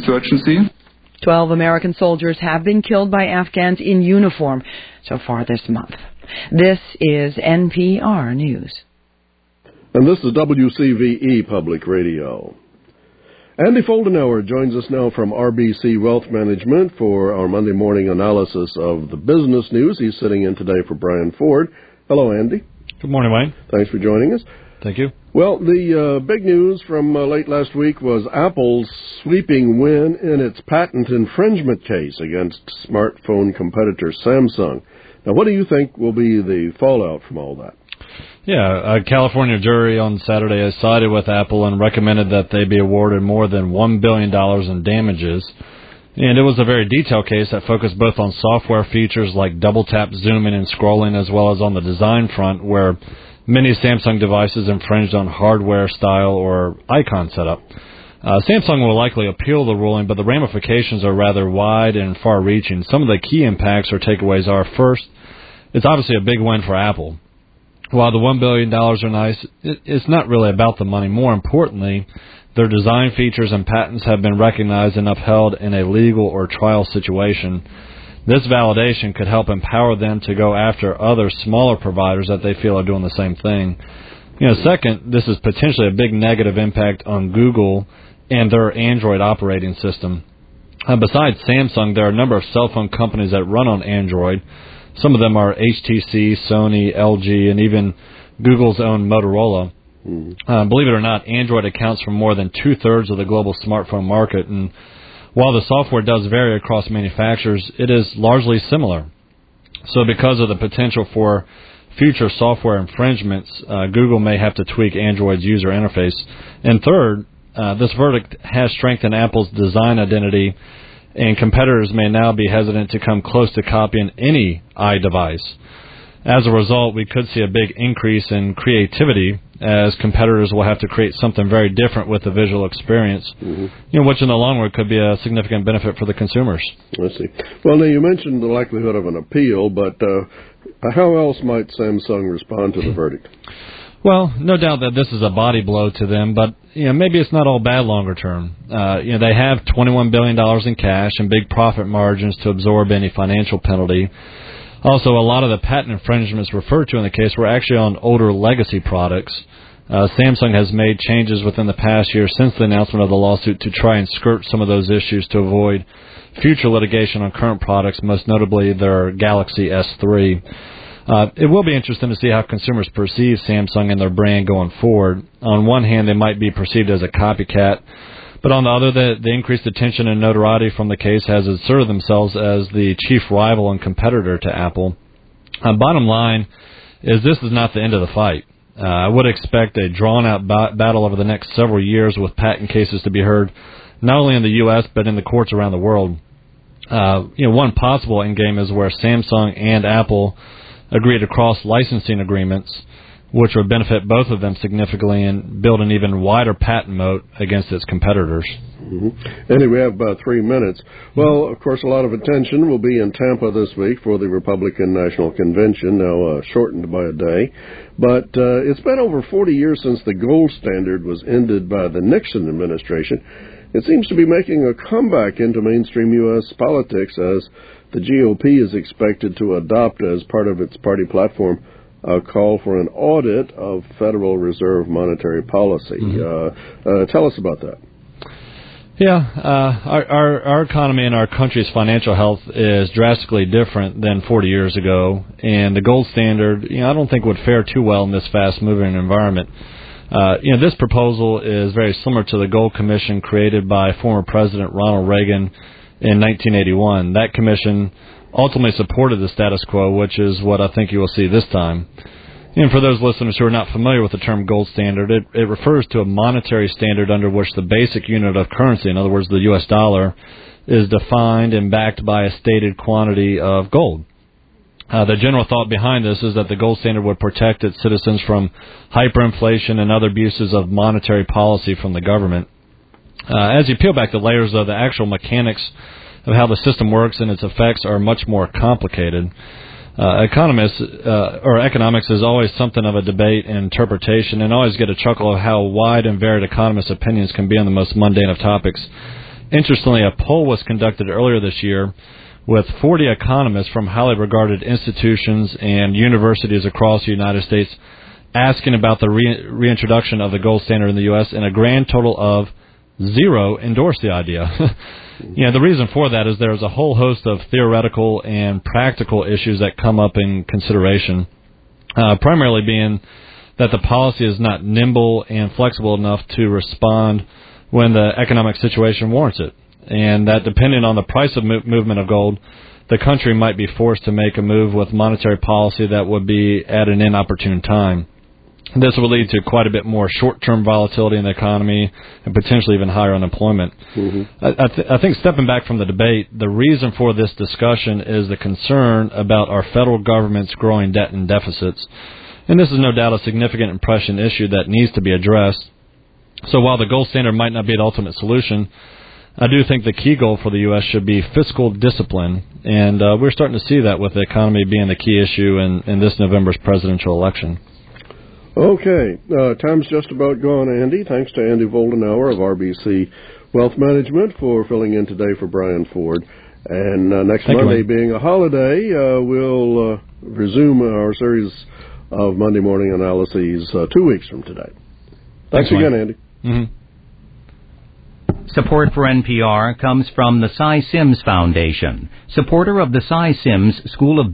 insurgency. 12 American soldiers have been killed by Afghans in uniform so far this month. This is NPR News. And this is WCVE Public Radio. Andy Foldenauer joins us now from RBC Wealth Management for our Monday morning analysis of the business news. He's sitting in today for Brian Ford. Hello, Andy. Good morning, Wayne. Thanks for joining us. Thank you. Well, the big news from late last week was Apple's sweeping win in its patent infringement case against smartphone competitor Samsung. Now, what do you think will be the fallout from all that? Yeah, a California jury on Saturday has sided with Apple and recommended that they be awarded more than $1 billion in damages. And it was a very detailed case that focused both on software features like double-tap zooming and scrolling, as well as on the design front, where many Samsung devices infringed on hardware, style, or icon setup. Samsung will likely appeal the ruling, but the ramifications are rather wide and far-reaching. Some of the key impacts or takeaways are, first, it's obviously a big win for Apple. While the $1 billion are nice, it's not really about the money. More importantly, their design features and patents have been recognized and upheld in a legal or trial situation. This validation could help empower them to go after other smaller providers that they feel are doing the same thing. Second, this is potentially a big negative impact on Google and their Android operating system. Besides Samsung, there are a number of cell phone companies that run on Android. Some of them are HTC, Sony, LG, and even Google's own Motorola. Believe it or not, Android accounts for more than two-thirds of the global smartphone market, and while the software does vary across manufacturers, it is largely similar. So because of the potential for future software infringements, Google may have to tweak Android's user interface. And third, this verdict has strengthened Apple's design identity, and competitors may now be hesitant to come close to copying any iDevice. As a result, we could see a big increase in creativity as competitors will have to create something very different with the visual experience, which in the long run could be a significant benefit for the consumers. I see. Well, now you mentioned the likelihood of an appeal, but how else might Samsung respond to the verdict? Well, no doubt that this is a body blow to them, but maybe it's not all bad longer term. They have $21 billion in cash and big profit margins to absorb any financial penalty. Also, a lot of the patent infringements referred to in the case were actually on older legacy products. Samsung has made changes within the past year since the announcement of the lawsuit to try and skirt some of those issues to avoid future litigation on current products, most notably their Galaxy S3. It will be interesting to see how consumers perceive Samsung and their brand going forward. On one hand, they might be perceived as a copycat, but on the other, the increased attention and notoriety from the case has asserted themselves as the chief rival and competitor to Apple. Bottom line is this is not the end of the fight. I would expect a drawn-out battle over the next several years with patent cases to be heard not only in the U.S. but in the courts around the world. One possible endgame is where Samsung and Apple agree to cross licensing agreements, which would benefit both of them significantly and build an even wider patent moat against its competitors. Andy, we have about 3 minutes. Well, of course, a lot of attention will be in Tampa this week for the Republican National Convention, now shortened by a day. But it's been over 40 years since the gold standard was ended by the Nixon administration. It seems to be making a comeback into mainstream U.S. politics as the GOP is expected to adopt as part of its party platform a call for an audit of Federal Reserve monetary policy. Tell us about that. Yeah, our economy and our country's financial health is drastically different than 40 years ago, and the gold standard, I don't think would fare too well in this fast-moving environment. This proposal is very similar to the Gold Commission created by former President Ronald Reagan in 1981. That commission ultimately supported the status quo, which is what I think you will see this time. And for those listeners who are not familiar with the term gold standard, it refers to a monetary standard under which the basic unit of currency, in other words, the U.S. dollar, is defined and backed by a stated quantity of gold. The general thought behind this is that the gold standard would protect its citizens from hyperinflation and other abuses of monetary policy from the government. As you peel back the layers of the actual mechanics of how the system works and its effects are much more complicated. Economics is always something of a debate and interpretation, and always get a chuckle of how wide and varied economists' opinions can be on the most mundane of topics. Interestingly, a poll was conducted earlier this year with 40 economists from highly regarded institutions and universities across the United States asking about the reintroduction of the gold standard in the U.S., and a grand total of 0 endorsed the idea. The reason for that is there's a whole host of theoretical and practical issues that come up in consideration, primarily being that the policy is not nimble and flexible enough to respond when the economic situation warrants it, and that depending on the price of movement of gold, the country might be forced to make a move with monetary policy that would be at an inopportune time. This will lead to quite a bit more short-term volatility in the economy and potentially even higher unemployment. I think stepping back from the debate, the reason for this discussion is the concern about our federal government's growing debt and deficits. And this is no doubt a significant and pressing issue that needs to be addressed. So while the gold standard might not be the ultimate solution, I do think the key goal for the U.S. should be fiscal discipline, and we're starting to see that with the economy being the key issue in this November's presidential election. Okay, time's just about gone, Andy. Thanks to Andy Voldenauer of RBC Wealth Management for filling in today for Brian Ford. And next Monday being a holiday, we'll resume our series of Monday morning analyses 2 weeks from today. Thanks again, Andy. Mm-hmm. Support for NPR comes from the Cy Sims Foundation, supporter of the Cy Sims School of